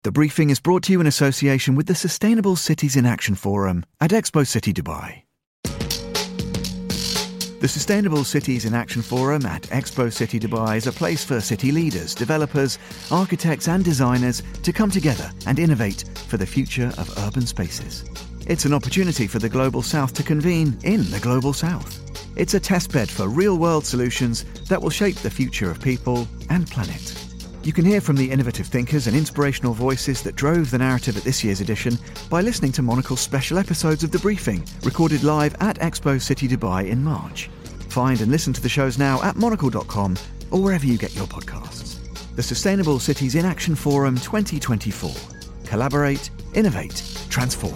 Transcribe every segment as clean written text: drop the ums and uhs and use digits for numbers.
The briefing is brought to you in association with the Sustainable Cities in Action Forum at Expo City Dubai. The Sustainable Cities in Action Forum at Expo City Dubai is a place for city leaders, developers, architects and designers to come together and innovate for the future of urban spaces. It's an opportunity for the Global South to convene in the Global South. It's a testbed for real-world solutions that will shape the future of people and planet. You can hear from the innovative thinkers and inspirational voices that drove the narrative at this year's edition by listening to Monocle's special episodes of The Briefing, recorded live at Expo City Dubai in March. Find and listen to the shows now at monocle.com or wherever you get your podcasts. The Sustainable Cities in Action Forum 2024. Collaborate, innovate, transform.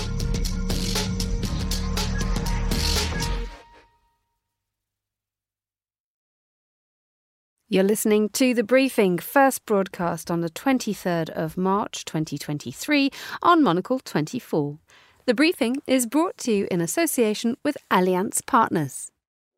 You're listening to The Briefing, first broadcast on the 23rd of March 2023 on Monocle 24. The Briefing is brought to you in association with Allianz Partners.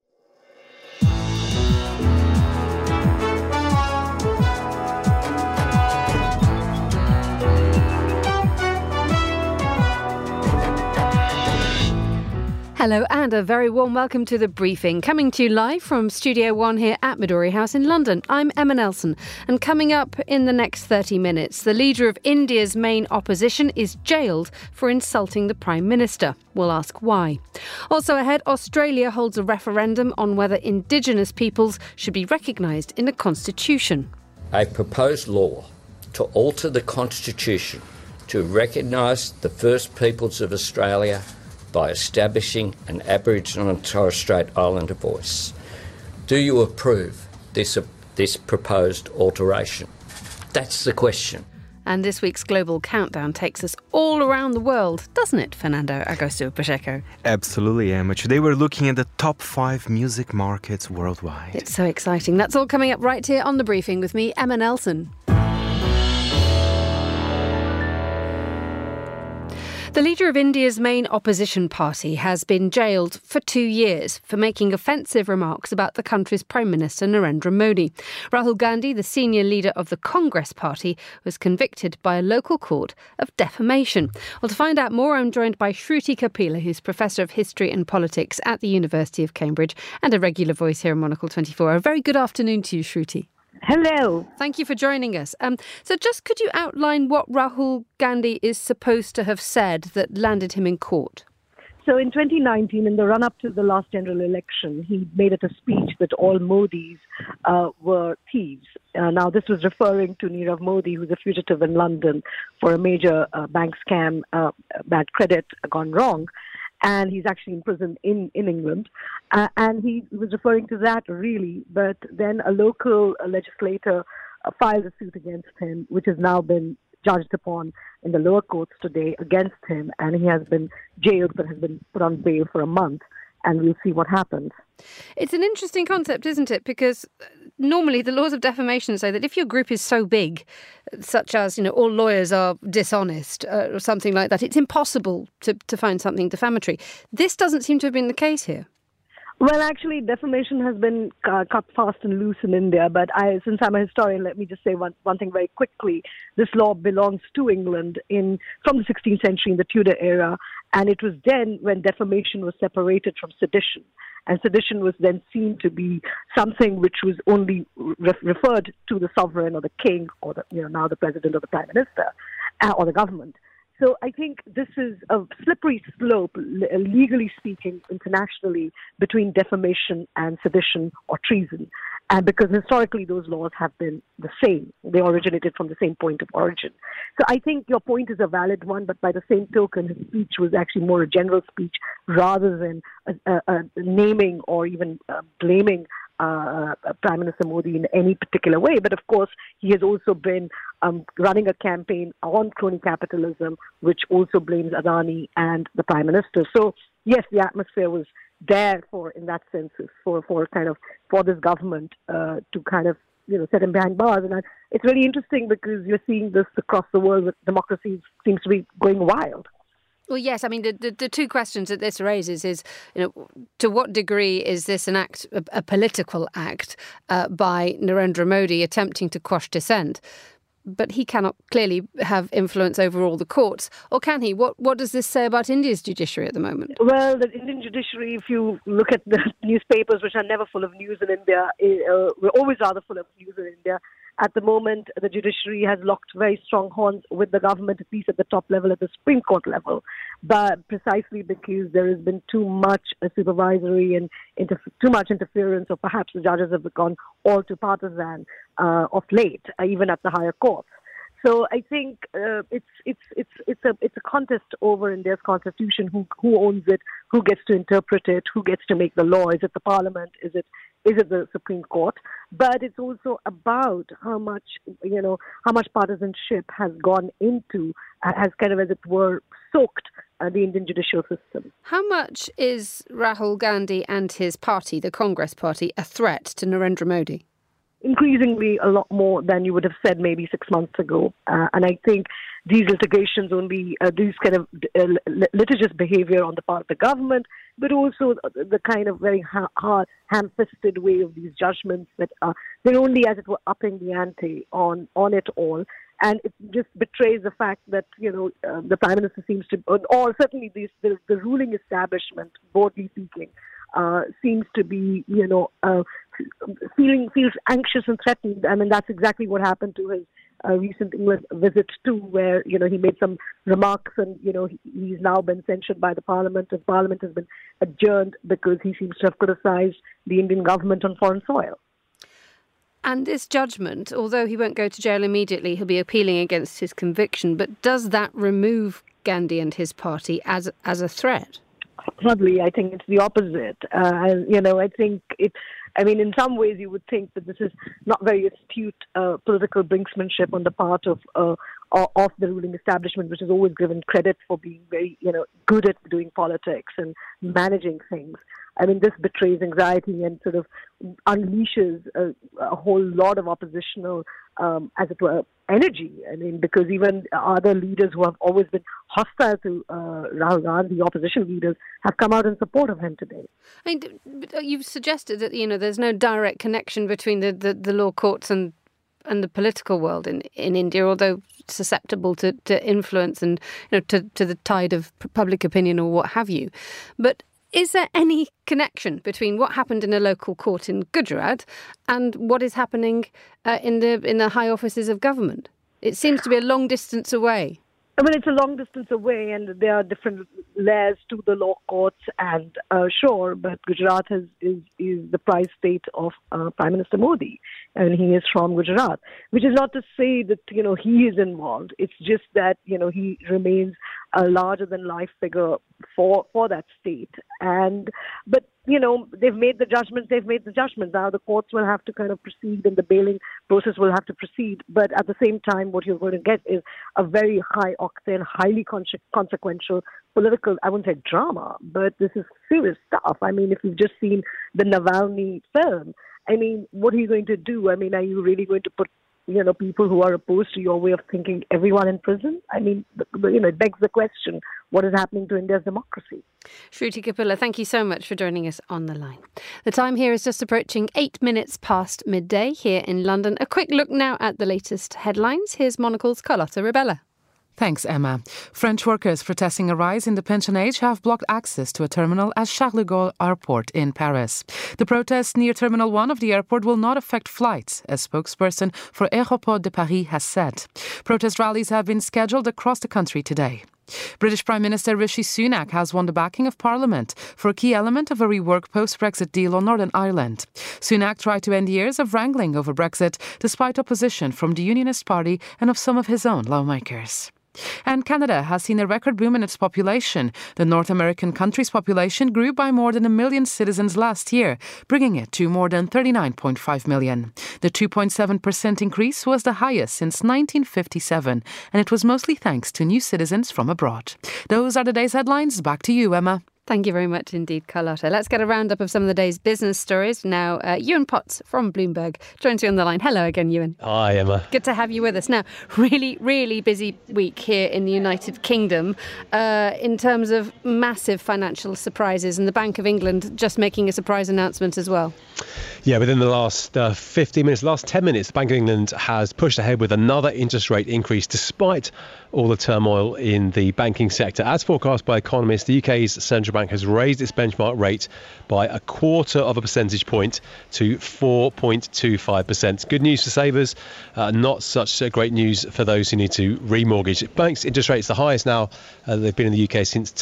Hello and a very warm welcome to The Briefing, coming to you live from Studio One here at Midori House in London. I'm Emma Nelson, and coming up in the next 30 minutes, the leader of India's main opposition is jailed for insulting the Prime Minister. We'll ask why. Also ahead, Australia holds a referendum on whether Indigenous peoples should be recognised in the Constitution. A proposed law to alter the Constitution to recognise the First Peoples of Australia by establishing an Aboriginal and Torres Strait Islander voice. Do you approve this proposed alteration? That's the question. And this week's Global Countdown takes us all around the world, doesn't it, Fernando Augusto Pacheco? Absolutely, Emma. Today we're looking at the top 5 music markets worldwide. It's so exciting. That's all coming up right here on The Briefing with me, Emma Nelson. The leader of India's main opposition party has been jailed for 2 years for making offensive remarks about the country's Prime Minister Narendra Modi. Rahul Gandhi, the senior leader of the Congress party, was convicted by a local court of defamation. Well, to find out more, I'm joined by Shruti Kapila, who's Professor of History and Politics at the University of Cambridge and a regular voice here on Monocle 24. A very good afternoon to you, Shruti. Hello. Thank you for joining us. So just could you outline what Rahul Gandhi is supposed to have said that landed him in court? So in 2019, in the run-up to the last general election, he made it a speech that all Modis were thieves. Now, this was referring to Nirav Modi, who's a fugitive in London for a major bank scam, bad credit gone wrong. And he's actually in prison in England. And he was referring to that, really. But then a local legislator filed a suit against him, which has now been judged upon in the lower courts today against him. And he has been jailed, but has been put on bail for a month. And we'll see what happens. It's an interesting concept, isn't it? Because normally the laws of defamation say that if your group is so big, such as, all lawyers are dishonest or something like that, it's impossible to find something defamatory. This doesn't seem to have been the case here. Well, actually, defamation has been cut fast and loose in India. But since I'm a historian, let me just say one thing very quickly. This law belongs to England from the 16th century in the Tudor era. And it was then when defamation was separated from sedition. And sedition was then seen to be something which was only referred to the sovereign or the king or now the president or the prime minister or the government. So I think this is a slippery slope, legally speaking, internationally, between defamation and sedition or treason. And because historically those laws have been the same. They originated from the same point of origin. So I think your point is a valid one, but by the same token, his speech was actually more a general speech rather than naming or even blaming Prime Minister Modi in any particular way. But of course, he has also been running a campaign on crony capitalism, which also blames Adani and the Prime Minister. So yes, the atmosphere was there in that sense, for this government to kind of set him behind bars. And it's really interesting because you're seeing this across the world with democracy seems to be going wild. Well, yes. I mean, the two questions that this raises is, to what degree is this an act, a political act by Narendra Modi attempting to quash dissent? but he cannot clearly have influence over all the courts. Or can he? What does this say about India's judiciary at the moment? Well, the Indian judiciary, if you look at the newspapers, which are never full of news in India, we're always rather full of news in India. At the moment, the judiciary has locked very strong horns with the government, at least at the top level, at the Supreme Court level, but precisely because there has been too much supervisory and too much interference, or perhaps the judges have gone all too partisan of late, even at the higher courts. So I think it's a contest over India's constitution. Who owns it? Who gets to interpret it? Who gets to make the law? Is it the parliament? Is it the Supreme Court? But it's also about how much partisanship has gone into, has kind of, as it were, soaked the Indian judicial system. How much is Rahul Gandhi and his party, the Congress Party, a threat to Narendra Modi? Increasingly a lot more than you would have said maybe 6 months ago. And I think these litigations these kind of litigious behavior on the part of the government, but also the kind of very hard, ham-fisted way of these judgments that they're only, as it were, upping the ante on it all. And it just betrays the fact that, the Prime Minister seems to, or certainly the ruling establishment, broadly speaking, seems to be, feels anxious and threatened. I mean, that's exactly what happened to his recent England visit too, where, he made some remarks and, he's now been censured by the Parliament, and Parliament has been adjourned because he seems to have criticised the Indian government on foreign soil. And this judgment, although he won't go to jail immediately, he'll be appealing against his conviction, but does that remove Gandhi and his party as a threat? Hardly. I think it's the opposite. I think in some ways you would think that this is not very astute political brinksmanship on the part of the ruling establishment, which is always given credit for being very, good at doing politics and managing things. I mean, this betrays anxiety and sort of unleashes a whole lot of oppositional, as it were, energy. I mean, because even other leaders who have always been hostile to Rahul Gandhi, the opposition leaders, have come out in support of him today. I mean, you've suggested that, there's no direct connection between the law courts and the political world in India, although susceptible to influence and, to the tide of public opinion or what have you. But is there any connection between what happened in a local court in Gujarat and what is happening in the high offices of government? It seems to be a long distance away. I mean, it's a long distance away, and there are different layers to the law courts. And sure, but Gujarat is the prize state of Prime Minister Modi, and he is from Gujarat. Which is not to say that he is involved. It's just that he remains a larger than life figure for that state. But they've made the judgments. Now the courts will have to kind of proceed, and the bailing process will have to proceed. But at the same time, what you're going to get is a very high octane, highly consequential political, I wouldn't say drama, but this is serious stuff. I mean, if you've just seen the Navalny film, I mean, what are you going to do? I mean, are you really going to put people who are opposed to your way of thinking, everyone in prison? I mean, it begs the question, what is happening to India's democracy? Shruti Kapila, thank you so much for joining us on the line. The time here is just approaching 8 minutes past midday here in London. A quick look now at the latest headlines. Here's Monocle's Carlotta Rebella. Thanks, Emma. French workers protesting a rise in the pension age have blocked access to a terminal at Charles de Gaulle Airport in Paris. The protest near Terminal 1 of the airport will not affect flights, a spokesperson for Aéroports de Paris has said. Protest rallies have been scheduled across the country today. British Prime Minister Rishi Sunak has won the backing of Parliament for a key element of a reworked post-Brexit deal on Northern Ireland. Sunak tried to end years of wrangling over Brexit despite opposition from the Unionist Party and of some of his own lawmakers. And Canada has seen a record boom in its population. The North American country's population grew by more than 1 million citizens last year, bringing it to more than 39.5 million. The 2.7% increase was the highest since 1957, and it was mostly thanks to new citizens from abroad. Those are the day's headlines. Back to you, Emma. Thank you very much indeed, Carlotta. Let's get a roundup of some of the day's business stories. Now, Ewan Potts from Bloomberg joins you on the line. Hello again, Ewan. Hi, Emma. Good to have you with us. Now, really, really busy week here in the United Kingdom in terms of massive financial surprises, and the Bank of England just making a surprise announcement as well. Yeah, within the last 15 minutes, last 10 minutes, the Bank of England has pushed ahead with another interest rate increase despite all the turmoil in the banking sector. As forecast by economists, the UK's central bank has raised its benchmark rate by 1/4 of a percentage point to 4.25%. Good news for savers, not such great news for those who need to remortgage. Banks' interest rates are the highest now they've been in the UK since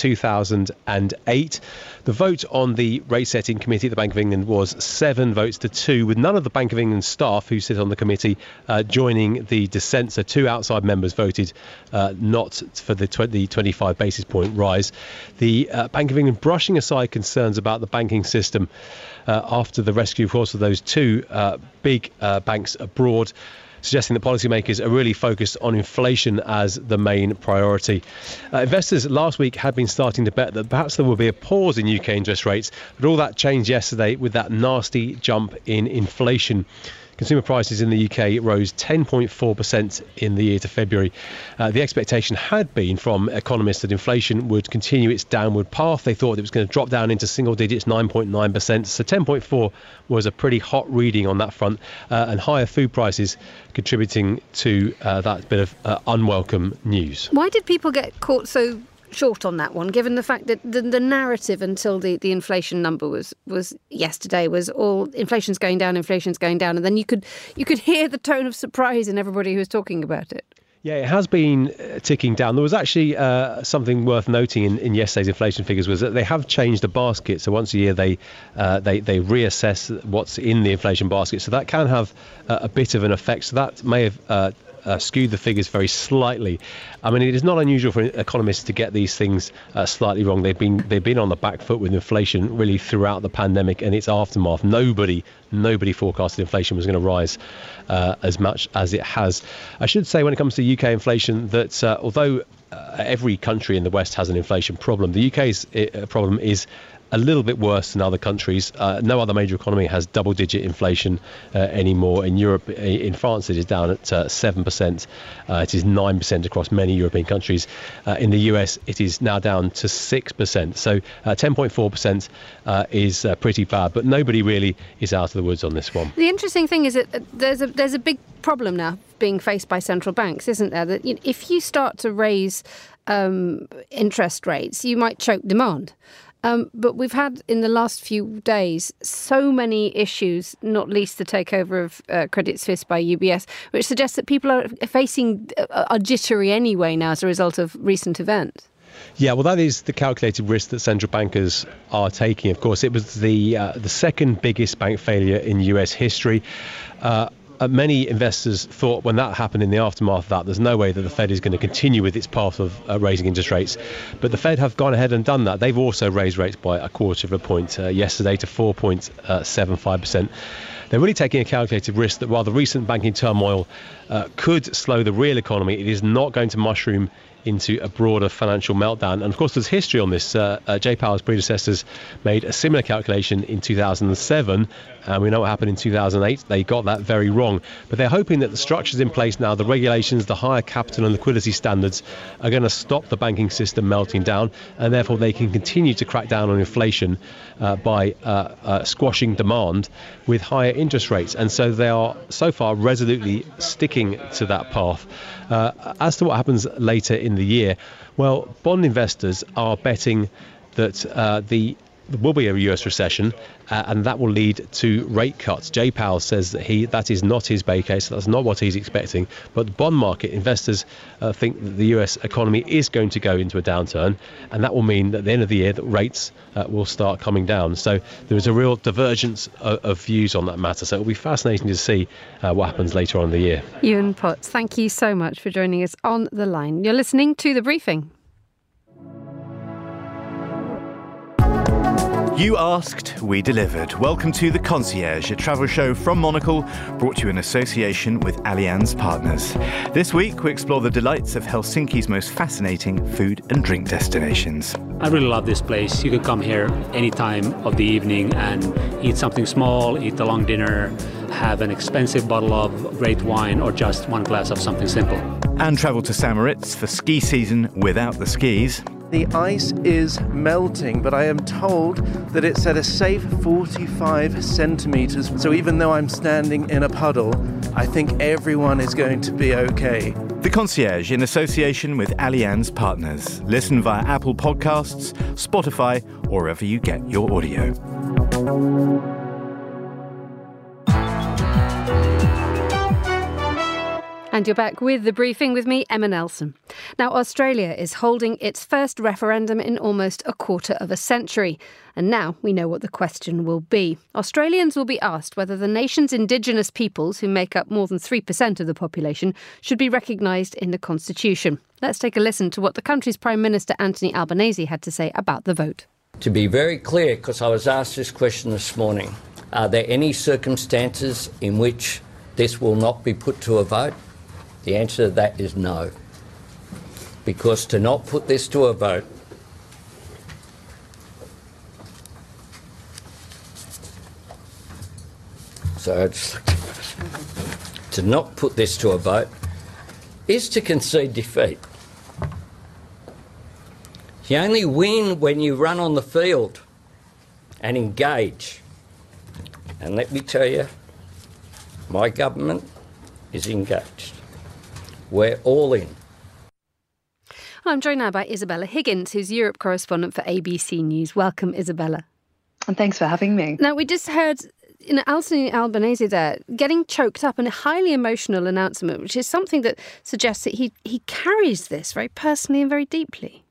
2008. The vote on the rate setting committee at the Bank of England was 7 votes to 2, with none of the Bank of England staff who sit on the committee joining the dissent. So 2 outside members voted not for the 25 basis point rise. The Bank of England brushing aside concerns about the banking system after the rescue, of course, of those 2 big banks abroad, suggesting that policymakers are really focused on inflation as the main priority. Investors last week had been starting to bet that perhaps there will be a pause in UK interest rates, but all that changed yesterday with that nasty jump in inflation. Consumer prices in the UK rose 10.4% in the year to February. The expectation had been from economists that inflation would continue its downward path. They thought it was going to drop down into single digits, 9.9%. So 10.4 was a pretty hot reading on that front, and higher food prices contributing to that bit of unwelcome news. Why did people get caught so short on that one, given the fact that the narrative until the inflation number was yesterday was all inflation's going down, and then you could hear the tone of surprise in everybody who was talking about it? Yeah, it has been ticking down. There was actually something worth noting in yesterday's inflation figures was that they have changed the basket. So once a year they reassess what's in the inflation basket. So that can have a bit of an effect. So that may have skewed the figures very slightly. I mean, it is not unusual for economists to get these things slightly wrong. They've been on the back foot with inflation really throughout the pandemic and its aftermath. Nobody forecasted inflation was going to rise as much as it has. I should say, when it comes to UK inflation, that although every country in the West has an inflation problem, the UK's problem is a little bit worse than other countries. No other major economy has double-digit inflation anymore. In Europe, in France, it is down at 7%. It is 9% across many European countries. In the US, it is now down to 6%. So 10.4% is pretty bad, but nobody really is out of the woods on this one. The interesting thing is that there's a big problem now being faced by central banks, isn't there? That if you start to raise interest rates, you might choke demand. But we've had in the last few days so many issues, not least the takeover of Credit Suisse by UBS, which suggests that people are jittery anyway now as a result of recent events. Yeah, well, that is the calculated risk that central bankers are taking. Of course, it was the second biggest bank failure in US history. Many investors thought when that happened in the aftermath of that, there's no way that the Fed is going to continue with its path of raising interest rates. But the Fed have gone ahead and done that. They've also raised rates by 1/4 of a point yesterday to 4.75%. They're really taking a calculated risk that while the recent banking turmoil could slow the real economy, it is not going to mushroom into a broader financial meltdown. And of course, there's history on this. Jay Powell's predecessors made a similar calculation in 2007. We know what happened in 2008. They got that very wrong. But they're hoping that the structures in place now, the regulations, the higher capital and liquidity standards are going to stop the banking system melting down, and therefore they can continue to crack down on inflation by squashing demand with higher interest rates. And so they are so far resolutely sticking to that path. As to what happens later in the year, well, bond investors are betting that there will be a US recession, and that will lead to rate cuts. Jay Powell says that that is not his base case, that's not what he's expecting. But the bond market investors think that the US economy is going to go into a downturn, and that will mean that at the end of the year that rates will start coming down. So there is a real divergence of views on that matter. So it will be fascinating to see what happens later on in the year. Ewan Potts, thank you so much for joining us on the line. You're listening to The Briefing. You asked, we delivered. Welcome to The Concierge, a travel show from Monocle, brought to you in association with Allianz Partners. This week, we explore the delights of Helsinki's most fascinating food and drink destinations. I really love this place. You can come here any time of the evening and eat something small, eat a long dinner, have an expensive bottle of great wine, or just one glass of something simple. And travel to St. Moritz for ski season without the skis. The ice is melting, but I am told that it's at a safe 45 centimetres. So even though I'm standing in a puddle, I think everyone is going to be okay. The Concierge in association with Allianz Partners. Listen via Apple Podcasts, Spotify, or wherever you get your audio. And you're back with The Briefing with me, Emma Nelson. Now, Australia is holding its first referendum in almost a quarter of a century. And now we know what the question will be. Australians will be asked whether the nation's Indigenous peoples, who make up more than 3% of the population, should be recognised in the Constitution. Let's take a listen to what the country's Prime Minister Anthony Albanese had to say about the vote. To be very clear, because I was asked this question this morning, are there any circumstances in which this will not be put to a vote? The answer to that is no. Because to not put this to a vote to not put this to a vote is to concede defeat. You only win when you run on the field and engage. And let me tell you, my government is engaged. We're all in. I'm joined now by Isabella Higgins, who's Europe correspondent for ABC News. Welcome, Isabella. And thanks for having me. Now, we just heard Anthony Albanese there getting choked up in a highly emotional announcement, which is something that suggests that he carries this very personally and very deeply.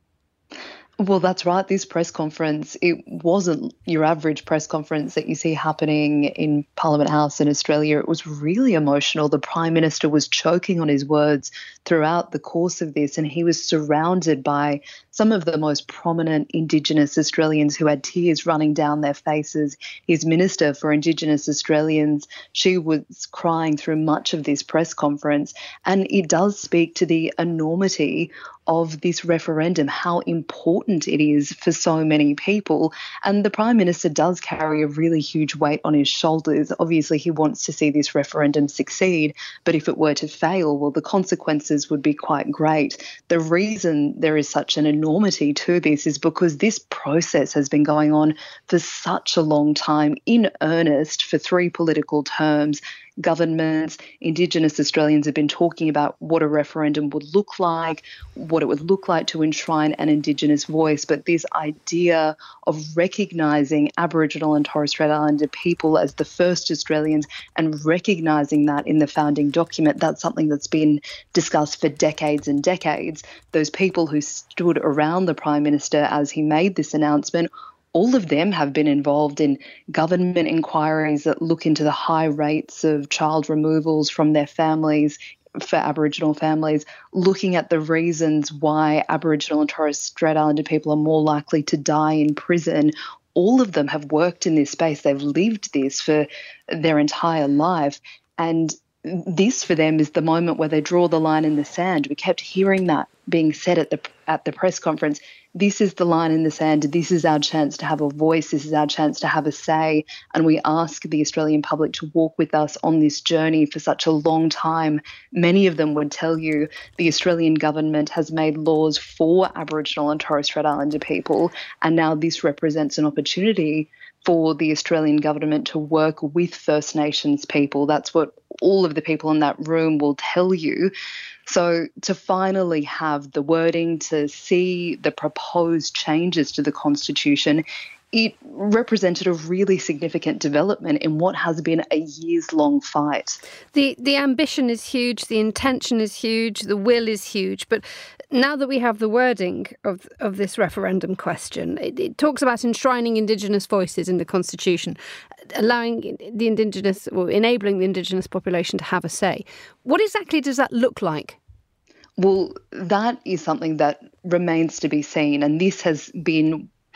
Well, that's right. This press conference, it wasn't your average press conference that you see happening in Parliament House in Australia. It was really emotional. The Prime Minister was choking on his words throughout the course of this, and he was surrounded by some of the most prominent Indigenous Australians who had tears running down their faces. His Minister for Indigenous Australians, she was crying through much of this press conference, and it does speak to the enormity of this referendum, how important it is for so many people. And the Prime Minister does carry a really huge weight on his shoulders. Obviously, he wants to see this referendum succeed, but if it were to fail, well, the consequences would be quite great. The reason there is such an enormity to this is because this process has been going on for such a long time, in earnest, for 3 political terms. Governments, Indigenous Australians have been talking about what a referendum would look like, what it would look like to enshrine an Indigenous voice. But this idea of recognising Aboriginal and Torres Strait Islander people as the first Australians and recognising that in the founding document, that's something that's been discussed for decades and decades. Those people who stood around the Prime Minister as he made this announcement, all of them have been involved in government inquiries that look into the high rates of child removals from their families, for Aboriginal families, looking at the reasons why Aboriginal and Torres Strait Islander people are more likely to die in prison. All of them have worked in this space. They've lived this for their entire life. And this for them is the moment where they draw the line in the sand. We kept hearing that being said at the press conference. This is the line in the sand. This is our chance to have a voice. This is our chance to have a say. And we ask the Australian public to walk with us on this journey for such a long time. Many of them would tell you the Australian government has made laws for Aboriginal and Torres Strait Islander people, and now this represents an opportunity for the Australian government to work with First Nations people. That's what all of the people in that room will tell you. So to finally have the wording, to see the proposed changes to the Constitution, it represented a really significant development in what has been a years-long fight. The ambition is huge, the intention is huge, the will is huge. But now that we have the wording of this referendum question, it talks about enshrining Indigenous voices in the Constitution, allowing the Indigenous, or enabling the Indigenous population to have a say. What exactly does that look like? Well, that is something that remains to be seen, and this has been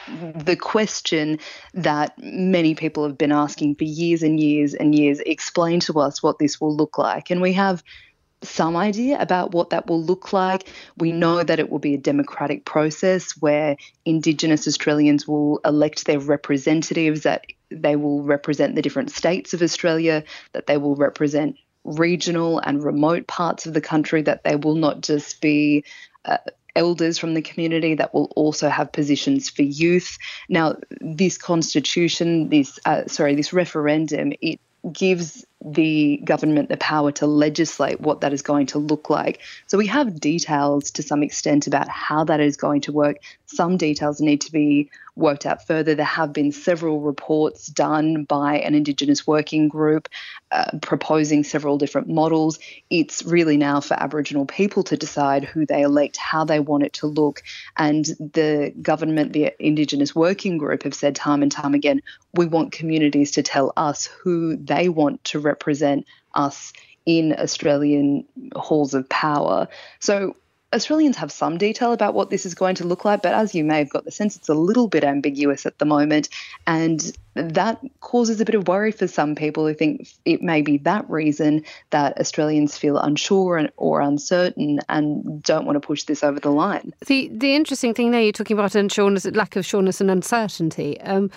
the question that many people have been asking for years and years and years, explain to us what this will look like. And we have some idea about what that will look like. We know that it will be a democratic process where Indigenous Australians will elect their representatives, that they will represent the different states of Australia, that they will represent regional and remote parts of the country, that they will not just be elders from the community, that will also have positions for youth. Now, this constitution, this referendum, it gives the government the power to legislate what that is going to look like. So we have details to some extent about how that is going to work. Some details need to be worked out further. There have been several reports done by an Indigenous working group proposing several different models. It's really now for Aboriginal people to decide who they elect, how they want it to look. And the government, the Indigenous working group, have said time and time again, we want communities to tell us who they want to represent us in Australian halls of power. So Australians have some detail about what this is going to look like, but as you may have got the sense, it's a little bit ambiguous at the moment, and that causes a bit of worry for some people who think it may be that reason that Australians feel unsure or uncertain and don't want to push this over the line. The interesting thing there you're talking about, and lack of sureness and uncertainty.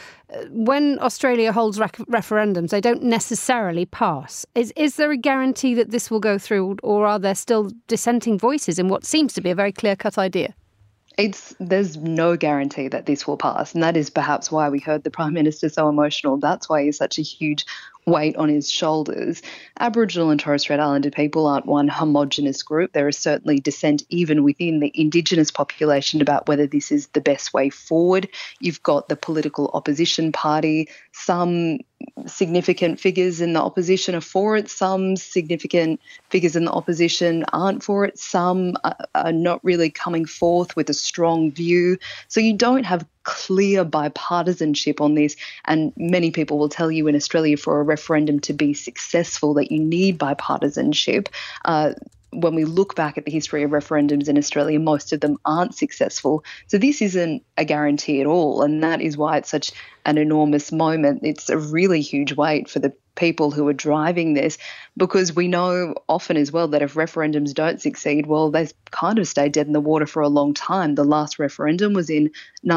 When Australia holds referendums, they don't necessarily pass. Is there a guarantee that this will go through, or are there still dissenting voices in what seems to be a very clear-cut idea? There's no guarantee that this will pass, and that is perhaps why we heard the Prime Minister so emotional. That's why he's such a huge weight on his shoulders. Aboriginal and Torres Strait Islander people aren't one homogenous group. There is certainly dissent even within the Indigenous population about whether this is the best way forward. You've got the political opposition party. Some significant figures in the opposition are for it. Some significant figures in the opposition aren't for it. Some are not really coming forth with a strong view. So you don't have clear bipartisanship on this, and many people will tell you in Australia for a referendum to be successful that you need bipartisanship. When we look back at the history of referendums in Australia, most of them aren't successful. So this isn't a guarantee at all, and that is why it's such an enormous moment. It's a really huge weight for the people who are driving this, because we know often as well that if referendums don't succeed, well, they kind of stay dead in the water for a long time. The last referendum was in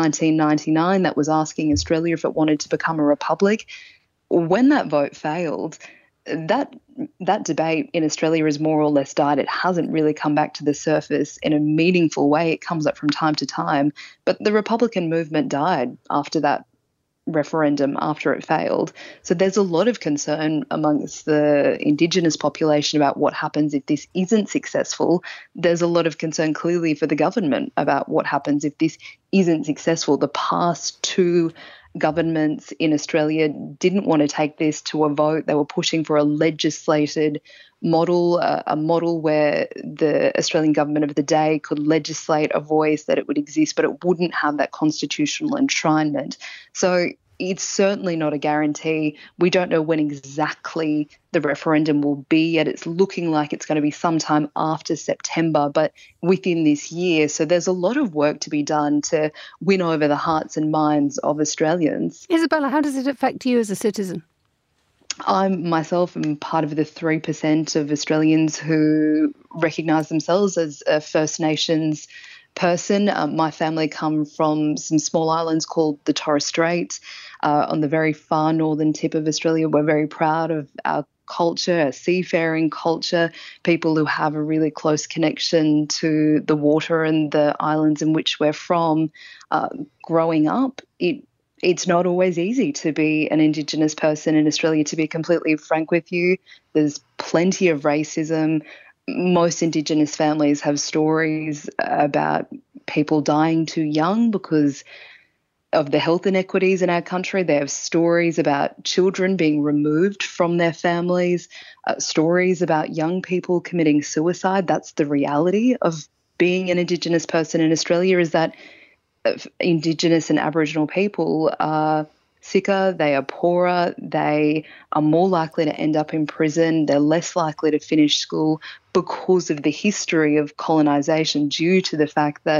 1999 that was asking Australia if it wanted to become a republic. When that vote failed, that debate in Australia has more or less died. It hasn't really come back to the surface in a meaningful way. It comes up from time to time, but the Republican movement died after that referendum, after it failed. So there's a lot of concern amongst the Indigenous population about what happens if this isn't successful. There's a lot of concern clearly for the government about what happens if this isn't successful. The past two governments in Australia didn't want to take this to a vote. They were pushing for a legislated model, a model where the Australian government of the day could legislate a voice, that it would exist, but it wouldn't have that constitutional enshrinement. So it's certainly not a guarantee. We don't know when exactly the referendum will be yet. It's looking like it's going to be sometime after September, but within this year. So there's a lot of work to be done to win over the hearts and minds of Australians. Isabella, how does it affect you as a citizen? I myself am part of the 3% of Australians who recognise themselves as a First Nations person. My family come from some small islands called the Torres Strait on the very far northern tip of Australia. We're very proud of our culture, a seafaring culture, people who have a really close connection to the water and the islands in which we're from. Growing up, it's not always easy to be an Indigenous person in Australia, to be completely frank with you. There's plenty of racism. Most Indigenous families have stories about people dying too young because of the health inequities in our country. They have stories about children being removed from their families, stories about young people committing suicide. That's the reality of being an Indigenous person in Australia, is that Indigenous and Aboriginal people are sicker, they are poorer, they are more likely to end up in prison, they're less likely to finish school because of the history of colonisation, due to the fact that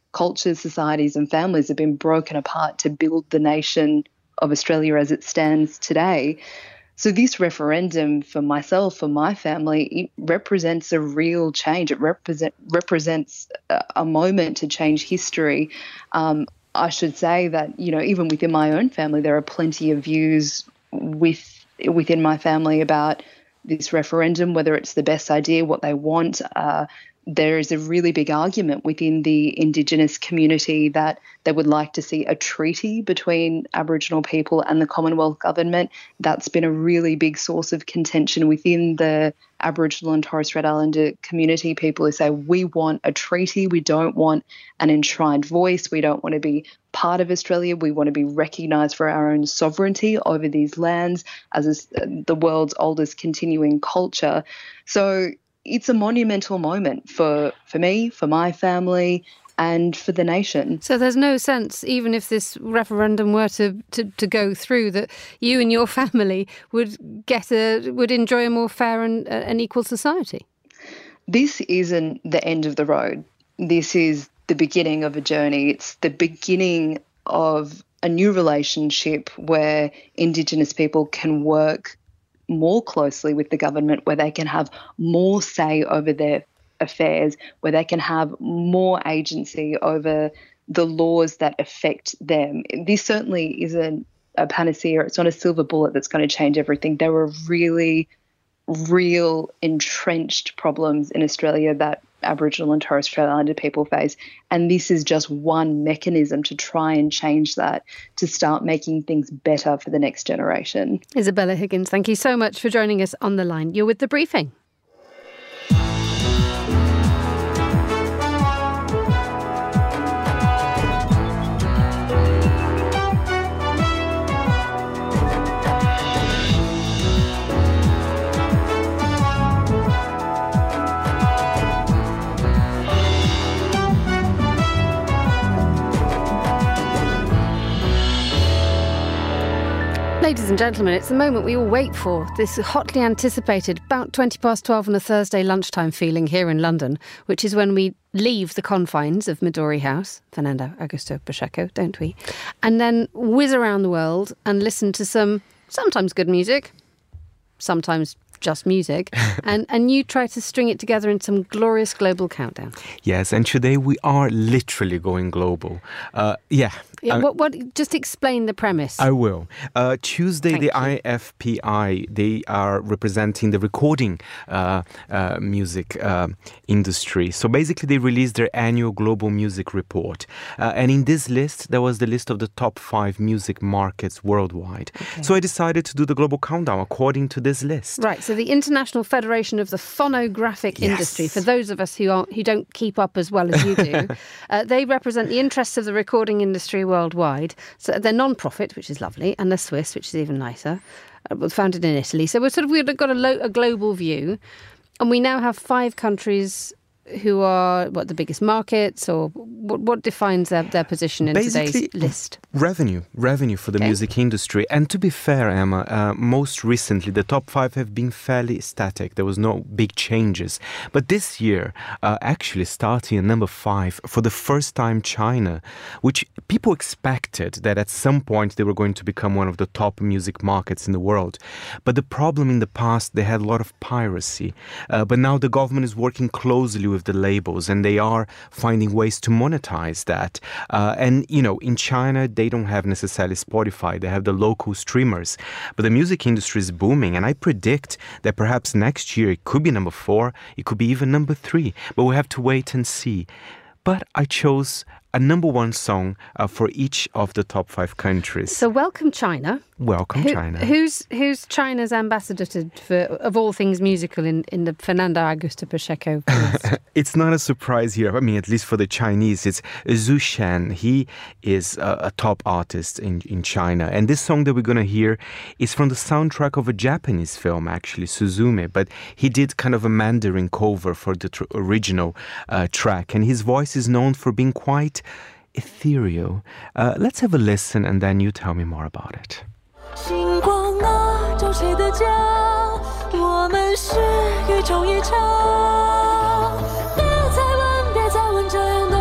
cultures, societies and families have been broken apart to build the nation of Australia as it stands today. So this referendum for myself, for my family, it represents a real change. It represents a moment to change history. I should say that, even within my own family, there are plenty of views within my family about this referendum, whether it's the best idea, what they want. There is a really big argument within the Indigenous community that they would like to see a treaty between Aboriginal people and the Commonwealth Government. That's been a really big source of contention within the Aboriginal and Torres Strait Islander community. People who say, we want a treaty, we don't want an enshrined voice, we don't want to be part of Australia, we want to be recognised for our own sovereignty over these lands as the world's oldest continuing culture. So it's a monumental moment for me, for my family, and for the nation. So there's no sense, even if this referendum were to go through, that you and your family would enjoy a more fair and equal society? This isn't the end of the road. This is the beginning of a journey. It's the beginning of a new relationship where Indigenous people can work more closely with the government, where they can have more say over their affairs, where they can have more agency over the laws that affect them. This certainly isn't a panacea. It's not a silver bullet that's going to change everything. There are really real entrenched problems in Australia that Aboriginal and Torres Strait Islander people face. And this is just one mechanism to try and change that, to start making things better for the next generation. Isabella Higgins, thank you so much for joining us on the line. You're with The Briefing. Ladies and gentlemen, it's the moment we all wait for, this hotly anticipated, about 12:20 on a Thursday lunchtime feeling here in London, which is when we leave the confines of Midori House, Fernando Augusto Pacheco, don't we? And then whiz around the world and listen to some sometimes good music, sometimes just music, and you try to string it together in some glorious global countdown. Yes, and today we are literally going global. What? Just explain the premise. I will. Tuesday, the IFPI, they are representing the recording music industry. So basically, they released their annual global music report. And in this list, there was the list of the top 5 music markets worldwide. Okay. So I decided to do the global countdown according to this list. Right. So the International Federation of the Phonographic Industry, for those of us who don't keep up as well as you do, they represent the interests of the recording industry worldwide. So they're non-profit, which is lovely, and they're Swiss, which is even nicer. Founded in Italy. So we've got a global view, and we now have 5 countries who are the biggest markets, or what defines their position in basically, today's list? Revenue for the music industry. And to be fair, Emma, most recently the top 5 have been fairly static. There was no big changes. But this year, actually starting at number 5, for the first time China, which people expected that at some point they were going to become one of the top music markets in the world. But the problem in the past, they had a lot of piracy. But now the government is working closely with the labels, and they are finding ways to monetize that. And in China, they don't have necessarily Spotify. They have the local streamers. But the music industry is booming, and I predict that perhaps next year it could be number 4, it could be even number 3. But we have to wait and see. But I chose a number 1 song for each of the top 5 countries. So welcome China. Welcome China. Who's China's ambassador of all things musical in the Fernando Augusto Pacheco list? It's not a surprise here. I mean, at least for the Chinese, it's Zhu Shan. He is a top artist in China. And this song that we're going to hear is from the soundtrack of a Japanese film, actually, Suzume. But he did kind of a Mandarin cover for the original track. And his voice is known for being quite ethereal. Let's have a listen, and then you tell me more about it. 星光啊，照谁的家？我们是宇宙一场。别再问，这样的微笑。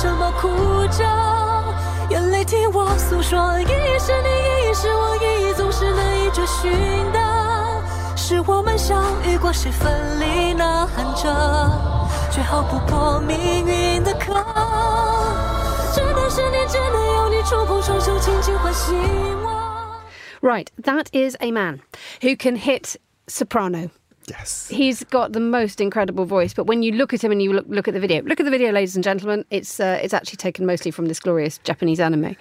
什么苦衷？眼泪听我诉说，一是你，一是我，一总是难以追寻的，是我们相遇过，是分离呐喊着，最后不破命运的坑。真的是你，真的有你，触碰双手，轻轻唤醒我。 Right, that is a man who can hit soprano. Yes. He's got the most incredible voice, but when you look at him and you look at the video, ladies and gentlemen, it's actually taken mostly from this glorious Japanese anime.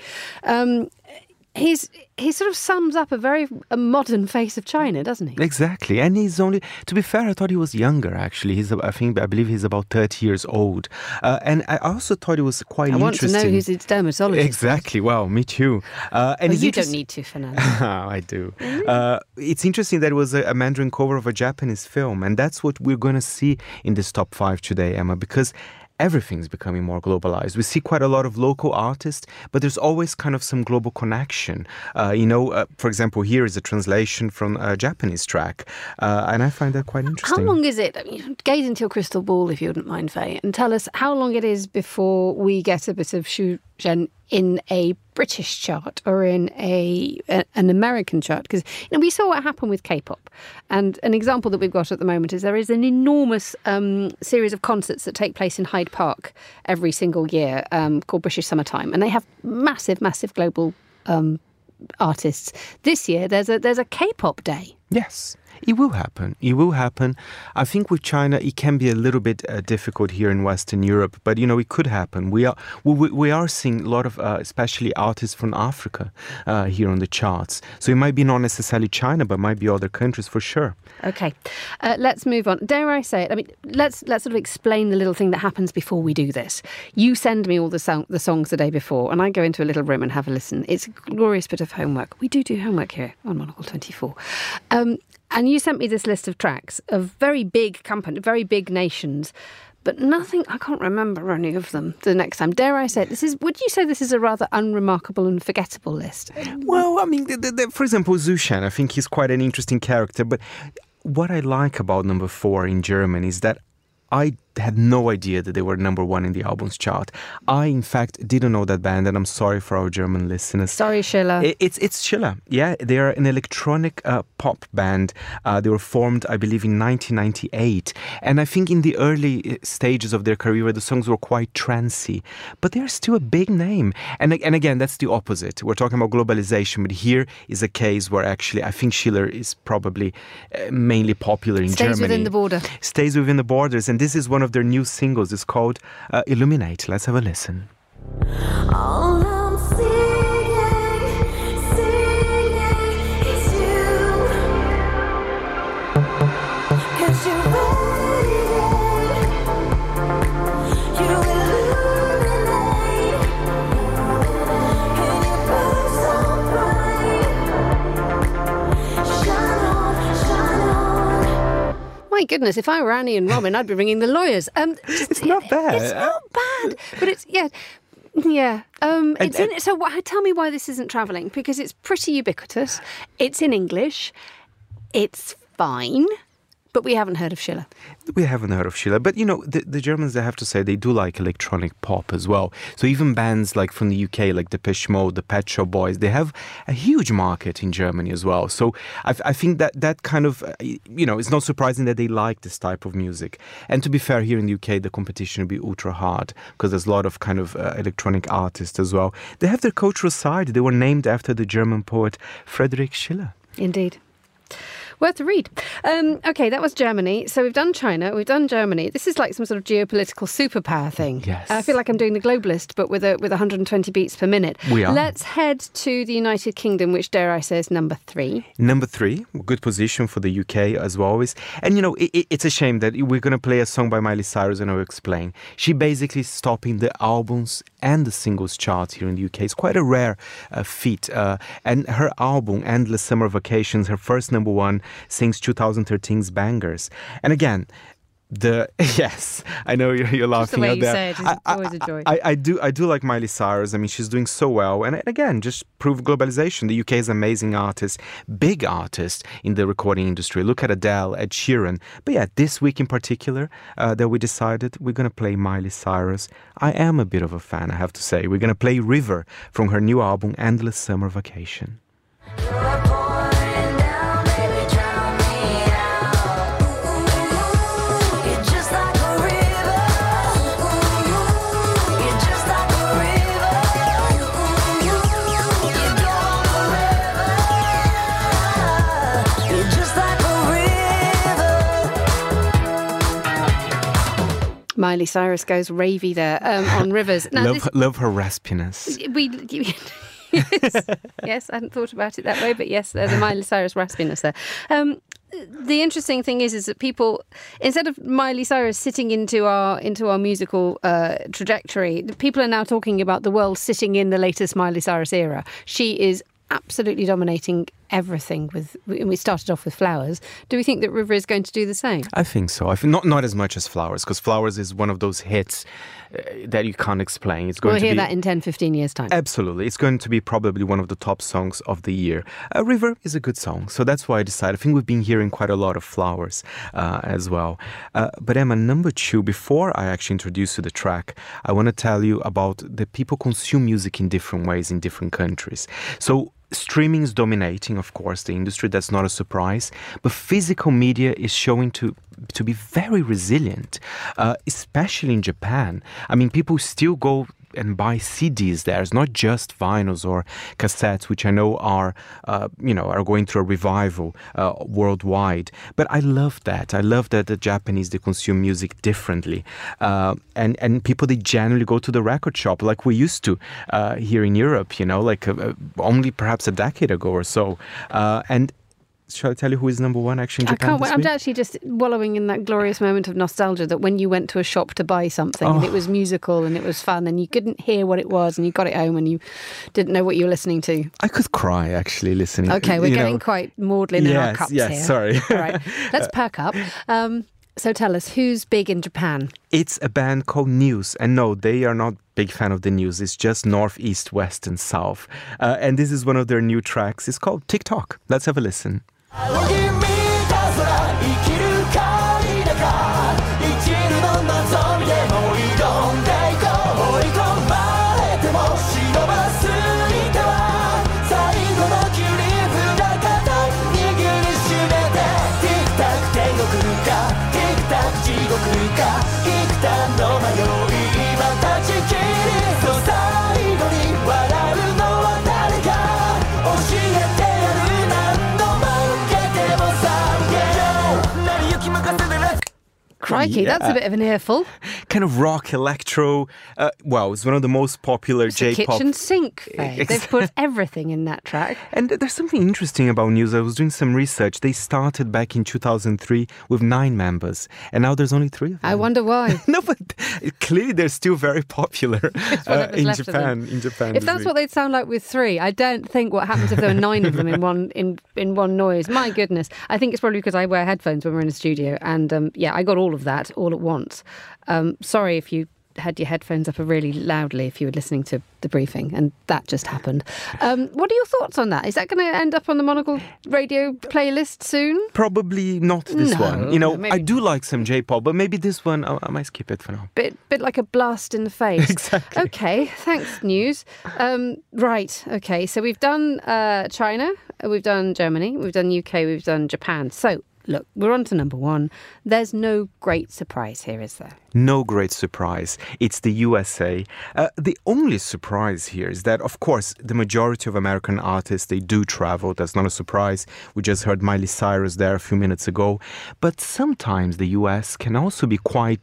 He sort of sums up a modern face of China, doesn't he? Exactly, and he's only. To be fair, I thought he was younger. Actually, I believe he's about 30 years old, and I also thought it was quite interesting. I want to know who's his dermatologist. Exactly. Well, me too. And you don't need to, Fernando. I do. It's interesting that it was a Mandarin cover of a Japanese film, and that's what we're going to see in this top 5 today, Emma, because everything's becoming more globalized. We see quite a lot of local artists, but there's always kind of some global connection. For example, here is a translation from a Japanese track, and I find that quite interesting. How long is it? Gaze into your crystal ball, if you wouldn't mind, Faye, and tell us how long it is before we get a bit of Xu Zhen in a British chart or in an American chart, because we saw what happened with K-pop, and an example that we've got at the moment is there is an enormous series of concerts that take place in Hyde Park every single year called British Summertime, and they have massive global artists. This year there's a K-pop day. Yes. It will happen. It will happen. I think with China, it can be a little bit difficult here in Western Europe, but it could happen. We are seeing a lot of, especially artists from Africa, here on the charts. So it might be not necessarily China, but might be other countries for sure. Okay, let's move on. Dare I say it? I mean, let's sort of explain the little thing that happens before we do this. You send me all the songs the day before, and I go into a little room and have a listen. It's a glorious bit of homework. We do homework here on Monocle 24. And you sent me this list of tracks of very big companies, very big nations, but nothing, I can't remember any of them the next time. Dare I say it, would you say this is a rather unremarkable and forgettable list? Well, I mean, for example, Xu Zhen, I think he's quite an interesting character, but what I like about number 4 in German is that I had no idea that they were number 1 in the albums chart. I, in fact, didn't know that band, and I'm sorry for our German listeners. Sorry, Schiller. It's Schiller. Yeah, they are an electronic pop band. They were formed, I believe, in 1998. And I think in the early stages of their career, the songs were quite trancey. But they're still a big name. And again, that's the opposite. We're talking about globalization, but here is a case where actually I think Schiller is probably mainly popular in Germany. Stays within the border. Stays within the borders. And this is one of their new singles. It's called Illuminate. Let's have a listen. All I'm singing is you. 'Cause you're radiant, you illuminate, and you burn so bright. Shine on. My goodness, if I were Annie and Robin, I'd be ringing the lawyers. It's not bad. It's not bad, but it's, yeah. Tell me why this isn't travelling, because it's pretty ubiquitous. It's in English. It's fine. But we haven't heard of Schiller. We haven't heard of Schiller. But, the Germans, I have to say, they do like electronic pop as well. So even bands like from the UK, like Depeche Mode, the Pet Shop Boys, they have a huge market in Germany as well. So I think that kind of, it's not surprising that they like this type of music. And to be fair, here in the UK, the competition will be ultra hard because there's a lot of kind of electronic artists as well. They have their cultural side. They were named after the German poet Friedrich Schiller. Indeed. Worth a read. Okay, that was Germany. So we've done China, we've done Germany. This is like some sort of geopolitical superpower thing. Yes. I feel like I'm doing the Globalist, but with 120 beats per minute. We are. Let's head to the United Kingdom, which, dare I say, is number 3. Number 3, good position for the UK as always. And, it's a shame that we're going to play a song by Miley Cyrus, and I'll explain. She basically stopping the albums and the singles chart here in the UK. It's quite a rare feat. And her album, Endless Summer Vacations, her first number 1, sings 2013's bangers. And again, Yes, I know you're laughing at that. Just the way you say it is always a joy. I do like Miley Cyrus. I mean, she's doing so well, and again, just prove globalization. The UK is an amazing artist, big artist in the recording industry. Look at Adele, Ed Sheeran. But yeah, this week in particular, that we decided we're gonna play Miley Cyrus. I am a bit of a fan, I have to say. We're gonna play River from her new album, Endless Summer Vacation. Miley Cyrus goes ravey there on Rivers. Now, love her raspiness. Yes, I hadn't thought about it that way, but yes, there's a Miley Cyrus raspiness there. The interesting thing is that people, instead of Miley Cyrus sitting into our musical trajectory, people are now talking about the world sitting in the latest Miley Cyrus era. She is absolutely dominating everything. We started off with Flowers. Do we think that River is going to do the same? I think so. I think not as much as Flowers, because Flowers is one of those hits that you can't explain. It's going we'll hear that in 10-15 years' time. Absolutely. It's going to be probably one of the top songs of the year. River is a good song, so that's why I decided. I think we've been hearing quite a lot of Flowers as well. But Emma, number 2, before I actually introduce you the track, I want to tell you about the people consume music in different ways in different countries. So streaming is dominating, of course, the industry. That's not a surprise. But physical media is showing to be very resilient, especially in Japan. I mean, people still go and buy CDs there. It's not just vinyls or cassettes, which I know are going through a revival worldwide. But I love that. I love that the Japanese, they consume music differently. And people, they generally go to the record shop like we used to here in Europe, only perhaps a decade ago or so. And shall I tell you who is number 1 actually in Japan? I can't wait. I'm actually just wallowing in that glorious moment of nostalgia that when you went to a shop to buy something and it was musical and it was fun and you couldn't hear what it was and you got it home and you didn't know what you were listening to. I could cry actually listening. Okay, we're getting quite maudlin in our cups here. Yes, sorry. All right, let's perk up. So tell us, who's big in Japan? It's a band called News. And no, they are not big fan of the news. It's just north, east, west and south. And this is one of their new tracks. It's called TikTok. Let's have a listen. Crikey, that's a bit of an earful. Kind of rock, electro. It's one of the most popular J-pop. Kitchen sink. They've put everything in that track. And there's something interesting about News. I was doing some research. They started back in 2003 with 9 members, and now there's only 3 of them. I wonder why. No, but clearly they're still very popular in Japan. If that's what they'd sound like with 3, I don't think what happens if there were 9 of them in one noise. My goodness. I think it's probably because I wear headphones when we're in a studio, and I got all of that all at once. Sorry if you had your headphones up really loudly if you were listening to the briefing, and that just happened. What are your thoughts on that? Is that going to end up on the Monocle radio playlist soon? Probably not this one. I do like some J-pop, but maybe this one, I might skip it for now. Bit like a blast in the face. Exactly. Okay, thanks, News. Right, okay, so we've done China, we've done Germany, we've done UK, we've done Japan. So, look, we're on to number 1. There's no great surprise here, is there? No great surprise. It's the USA. The only surprise here is that, of course, the majority of American artists, they do travel. That's not a surprise. We just heard Miley Cyrus there a few minutes ago. But sometimes the US can also be quite,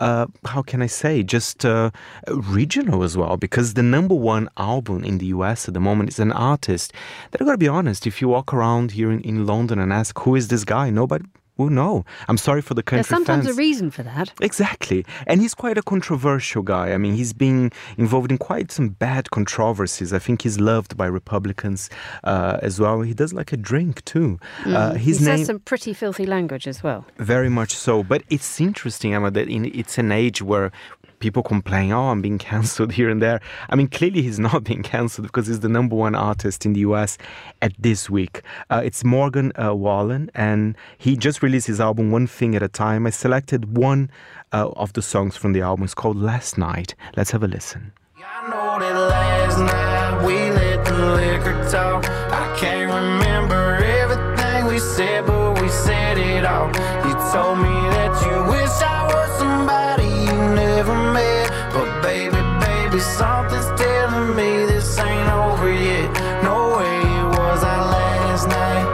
regional as well. Because the number 1 album in the US at the moment is an artist that, I've got to be honest, if you walk around here in London and ask, who is this guy? We'll know. I'm sorry for the country There's sometimes fans. a reason for that. Exactly. And he's quite a controversial guy. I mean, he's been involved in quite some bad controversies. I think he's loved by Republicans as well. He does like a drink too. He says some pretty filthy language as well. Very much so. But it's interesting, Emma, that it's an age where people complain, I'm being cancelled here and there. I mean, clearly he's not being cancelled because he's the number one artist in the US at this week. It's Morgan Wallen, and he just released his album One Thing at a Time. I selected one of the songs from the album. It's called Last Night. Let's have a listen. I know that last night we let the liquor talk. I can't remember everything we said, but we said it all. You told me that you wish I was somebody you never met, but baby, something's telling me this ain't over yet. No way it was our last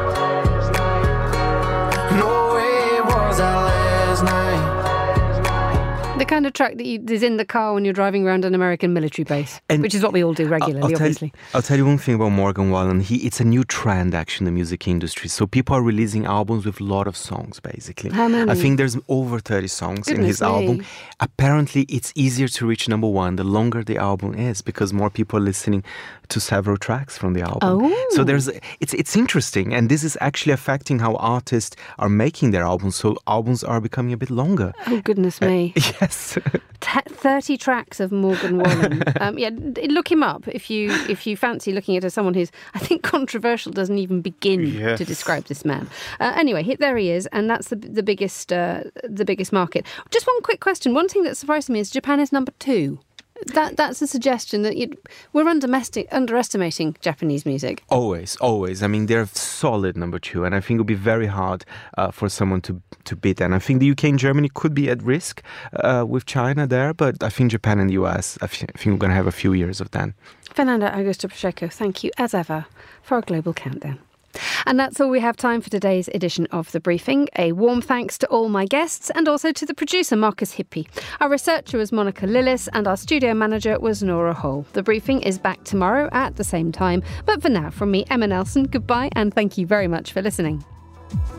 night. No way it was our last night. The kind of track that is in the car when you're driving around an American military base, which is what we all do regularly, obviously. I'll tell you one thing about Morgan Wallen. It's a new trend, actually, in the music industry. So people are releasing albums with a lot of songs, basically. How many? I think there's over 30 songs in his album. Apparently, it's easier to reach number one the longer the album is, because more people are listening to several tracks from the album. Oh. So it's interesting, and this is actually affecting how artists are making their albums. So albums are becoming a bit longer. Oh, goodness me. Yes. 30 tracks of Morgan Wallen. Look him up if you fancy looking at someone who's, I think, controversial doesn't even begin to describe this man. Anyway, there he is, and that's the biggest market. Just one quick question. One thing that surprised me is Japan is number 2. That's a suggestion that we're underestimating Japanese music. Always. I mean, they're solid number 2, and I think it would be very hard for someone to beat them. I think the UK and Germany could be at risk with China there, but I think Japan and the US, I think we're going to have a few years of that. Fernando Augusto Pacheco, thank you as ever for our Global Countdown. And that's all we have time for today's edition of The Briefing. A warm thanks to all my guests and also to the producer, Marcus Hippie. Our researcher was Monica Lillis and our studio manager was Nora Hall. The Briefing is back tomorrow at the same time. But for now, from me, Emma Nelson, goodbye and thank you very much for listening.